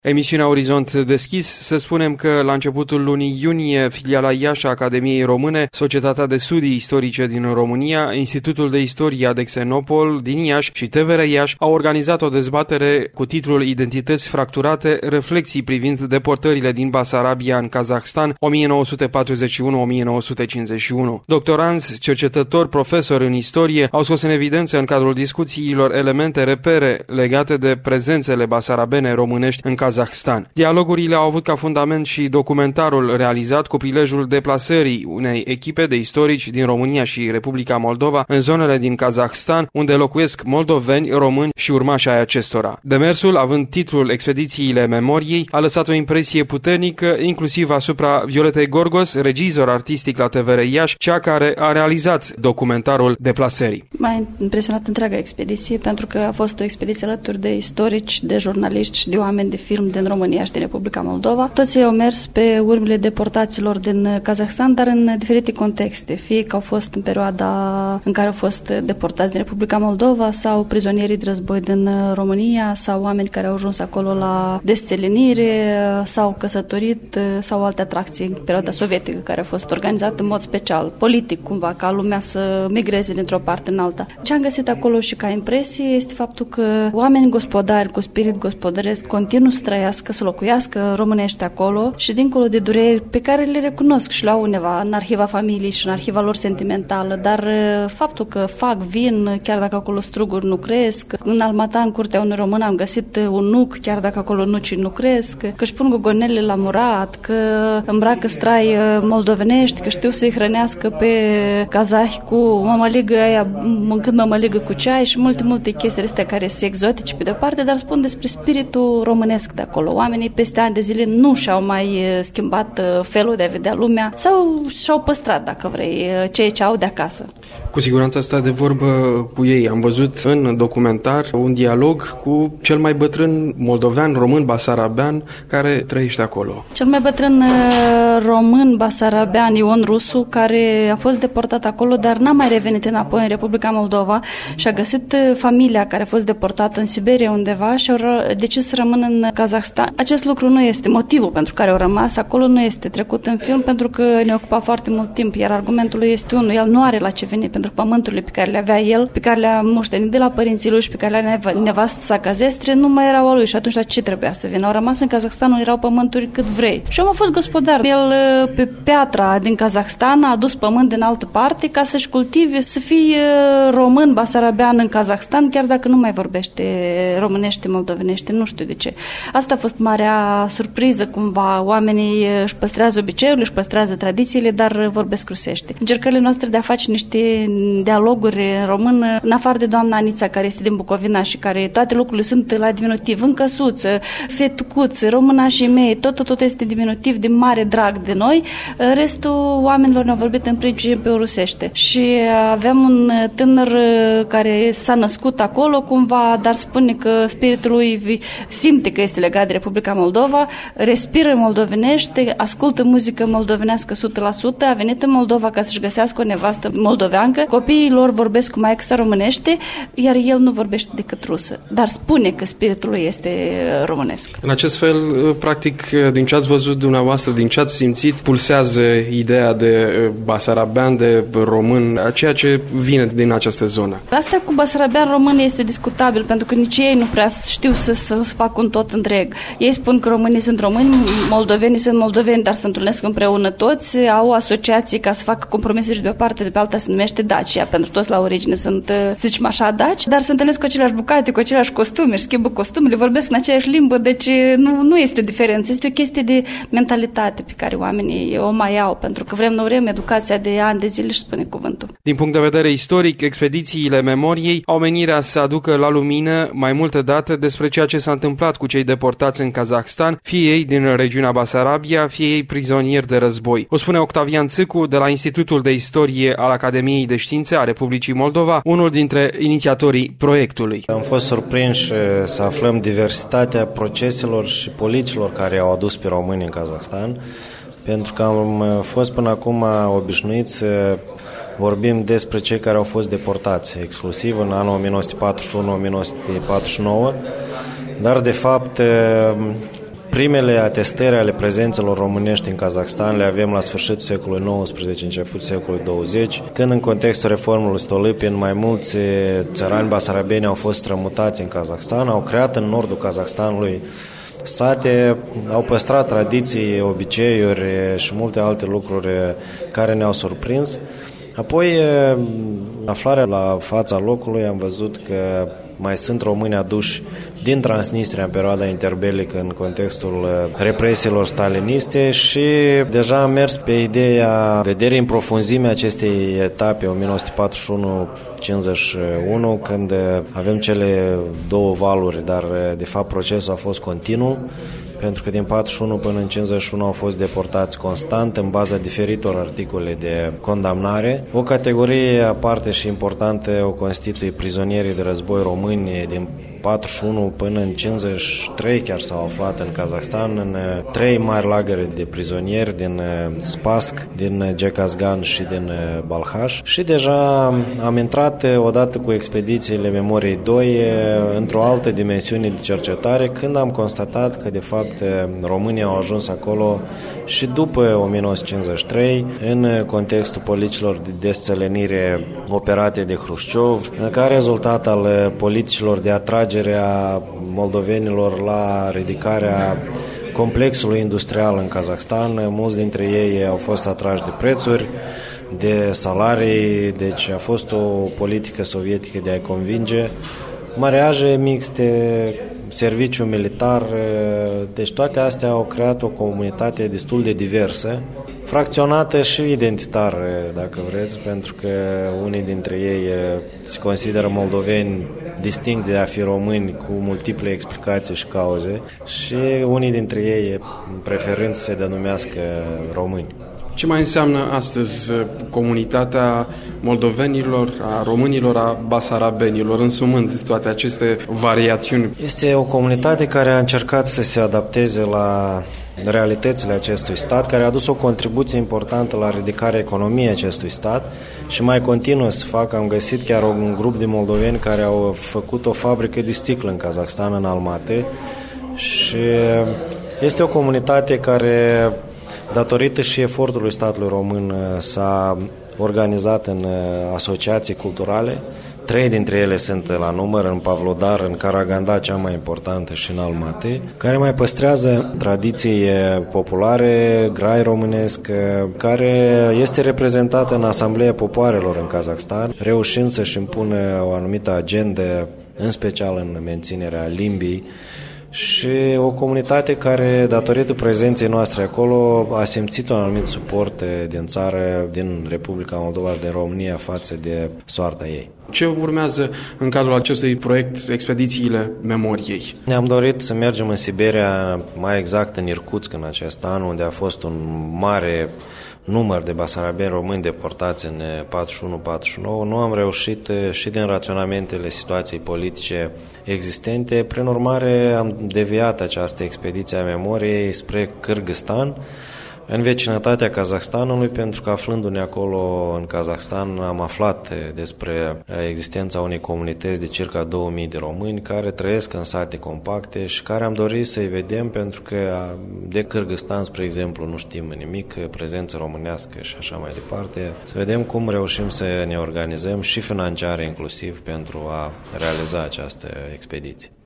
Emisiunea Orizont Deschis, să spunem că la începutul lunii iunie, filiala Iași a Academiei Române, Societatea de Studii Istorice din România, Institutul de Istorie Adexenopol din Iași și TVR Iași au organizat o dezbatere cu titlul Identități fracturate, reflexii privind deportările din Basarabia în Kazahstan 1941-1951. Doctoranți, cercetători, profesori în istorie au scos în evidență în cadrul discuțiilor elemente repere legate de prezențele basarabene românești în Kazahstan. Dialogurile au avut ca fundament și documentarul realizat cu prilejul deplasării unei echipe de istorici din România și Republica Moldova în zonele din Kazahstan, unde locuiesc moldoveni, români și urmași ai acestora. Demersul, având titlul Expedițiile Memoriei, a lăsat o impresie puternică, inclusiv asupra Violetei Gorgos, regizor artistic la TVR Iași, cea care a realizat documentarul deplasării. M-a impresionat întreaga expediție, pentru că a fost o expediție alături de istorici, de jurnaliști și de oameni de film din România și din Republica Moldova. Toți ei au mers pe urmele deportaților din Kazahstan, dar în diferite contexte, fie că au fost în perioada în care au fost deportați din Republica Moldova sau prizonierii de război din România sau oameni care au ajuns acolo la desțelenire sau căsătorit sau alte atracții în perioada sovietică care a fost organizată în mod special, politic cumva, ca lumea să migreze dintr-o parte în alta. Ce am găsit acolo și ca impresie este faptul că oameni gospodari cu spirit gospodăresc continuă să trăiască, să locuiască românești acolo și dincolo de dureri pe care le recunosc și le au undeva în arhiva familiei și în arhiva lor sentimentală, dar faptul că fac vin, chiar dacă acolo struguri nu cresc, în Almata, în curtea unui român, am găsit un nuc, chiar dacă acolo nucii nu cresc, că își pun gogonele la murat, că îmbracă strai moldovenești, că știu să-i hrănească pe kazahi cu mămăligă aia, mâncând mămăligă cu ceai și multe chestii astea care sunt exotice pe de-o parte, dar spun despre spiritul românesc de acolo. Oamenii peste ani de zile nu și-au mai schimbat felul de a vedea lumea sau și-au păstrat, dacă vrei, ceea ce au de acasă. Cu siguranță asta de vorbă cu ei. Am văzut în documentar un dialog cu cel mai bătrân moldovean, român, basarabean, care trăiește acolo. Cel mai bătrân român basarabean, Ion Rusu, care a fost deportat acolo, dar n-a mai revenit înapoi în Republica Moldova și a găsit familia care a fost deportată în Siberia undeva și au decis să rămână în Kazahstan. Acest lucru nu este motivul pentru care au rămas acolo, nu este trecut în film pentru că ne ocupa foarte mult timp, iar argumentul lui este unul, el nu are la ce veni pentru pământurile pe care le avea el, pe care le-a moștenit de la părinții lui și pe care le-a nevastă sa cazestre, nu mai erau a lui și atunci la ce trebuia să vină? Au rămas în Kazahstan, unde erau pământuri cât vrei. Și omul a fost gospodar. El pe piatra din Kazahstan a adus pământ din altă parte ca să-și cultive, să fie român basarabean în Kazahstan, chiar dacă nu mai vorbește românește, moldovenește, nu știu de ce. Asta a fost marea surpriză, cumva. Oamenii își păstrează obiceiurile, își păstrează tradițiile, dar vorbesc rusește. Încercările noastre de a face niște dialoguri în român, în afară de doamna Anița, care este din Bucovina și care toate lucrurile sunt la diminutiv, în căsuță, fetucuță, românașii mei, tot este diminutiv, de mare drag de noi. Restul oamenilor ne-au vorbit în principiu rusește. Și aveam un tânăr care s-a născut acolo, cumva, dar spune că spiritul lui simte că este legat de Republica Moldova, respiră moldovenește, ascultă muzică moldovenească 100%, a venit în Moldova ca să-și găsească o nevastă moldoveancă, copiii lor vorbesc cu maică sa românește, iar el nu vorbește decât rusă, dar spune că spiritul lui este românesc. În acest fel, practic, din ce ați văzut dumneavoastră, din ce ați simțit, pulsează ideea de basarabean, de român, ceea ce vine din această zonă. Asta cu basarabean român este discutabil, pentru că nici ei nu prea știu să facă un tot întreg. Ei spun că românii sunt români, moldovenii sunt moldoveni, dar se întâlnesc împreună toți, au asociații ca să facă compromisuri și de o parte, de pe alta se numește Dacia, pentru toți la origine sunt, să zicem așa, daci, dar se întâlnesc cu aceleași bucate, cu aceleași costume, își schimbă costumele, vorbesc în aceeași limbă, deci nu este diferență, este o chestie de mentalitate pe care oamenii o mai au, pentru că vrem, nu vrem, educația de ani de zile și spune cuvântul. Din punct de vedere istoric, expedițiile memoriei au menirea să aducă la lumină mai multe date despre ceea ce s-a întâmplat cu cei deportați în Kazahstan, fie ei din regiunea Basarabia, fie ei prizonieri de război. O spune Octavian Țâcu de la Institutul de Istorie al Academiei de Științe a Republicii Moldova, unul dintre inițiatorii proiectului. Am fost surprinși să aflăm diversitatea proceselor și politicilor care au adus pe români în Kazahstan, pentru că am fost până acum obișnuiți să vorbim despre cei care au fost deportați, exclusiv în anul 1941-1949, dar de fapt Primele atestări ale prezențelor românești în Kazakhstan le avem la sfârșitul secolului XIX, început secolului XX, când în contextul reformului Stolypin mai mulți țărani basarabeni au fost strămutați în Kazakhstan, au creat în nordul Kazakhstanului sate, au păstrat tradiții, obiceiuri și multe alte lucruri care ne-au surprins. Apoi, aflarea la fața locului, am văzut că mai sunt români aduși din Transnistria în perioada interbelică în contextul represiilor staliniste și deja am mers pe ideea vederii în profunzime acestei etape 1941-51, când avem cele două valuri, dar de fapt procesul a fost continuu, pentru că din 41 până în 51 au fost deportați constant în baza diferitor articole de condamnare. O categorie aparte și importantă o constituie prizonierii de război români din 41 până în 53 chiar s-au aflat în Kazakhstan în 3 mari lagăre de prizonieri din Spassk, din Gekazgan și din Balkhash și deja am intrat odată cu expedițiile Memoriei 2 într-o altă dimensiune de cercetare când am constatat că de fapt românii au ajuns acolo și după 1953 în contextul politicilor de desțelenire operate de Hrușciov ca rezultat al politicilor de atragere a moldovenilor la ridicarea complexului industrial în Kazakhstan. Mulți dintre ei au fost atrași de prețuri, de salarii, deci a fost o politică sovietică de a-i convinge. Mariaje mixte, serviciu militar, deci toate astea au creat o comunitate destul de diversă, fracționată și identitar, dacă vreți, pentru că unii dintre ei se consideră moldoveni distincți de a fi români cu multiple explicații și cauze și unii dintre ei preferând să se denumească români. Ce mai înseamnă astăzi comunitatea moldovenilor, a românilor, a basarabenilor, însumând toate aceste variațiuni? Este o comunitate care a încercat să se adapteze la realitățile acestui stat, care a adus o contribuție importantă la ridicarea economiei acestui stat și mai continuă să facă. Am găsit chiar un grup de moldoveni care au făcut o fabrică de sticlă în Kazakhstan, în Almaty, și este o comunitate care, datorită și efortului statului român, s-a organizat în asociații culturale. 3 dintre ele sunt la număr, în Pavlodar, în Karaganda, cea mai importantă, și în Almaty, care mai păstrează tradiții populare, grai românesc, care este reprezentată în Asambleea Popoarelor în Kazakhstan, reușind să-și impună o anumită agendă, în special în menținerea limbii, și o comunitate care, datorită prezenței noastre acolo, a simțit un anumit suport din țară, din Republica Moldova și din România față de soarta ei. Ce urmează în cadrul acestui proiect, expedițiile Memoriei? Ne-am dorit să mergem în Siberia, mai exact în Irkutsk în acest an, unde a fost un mare număr de basarabeni români deportați în 41-49. Nu am reușit și din raționamentele situației politice existente. Prin urmare, am deviat această expediție a Memoriei spre Kârgâzstan, în vecinătatea Kazahstanului, pentru că aflându-ne acolo în Kazahstan am aflat despre existența unei comunități de circa 2000 de români care trăiesc în sate compacte și care am dorit să-i vedem, pentru că de Kârgâzstan, spre exemplu, nu știm nimic, prezență românească și așa mai departe. Să vedem cum reușim să ne organizăm și financiar inclusiv pentru a realiza această expediție.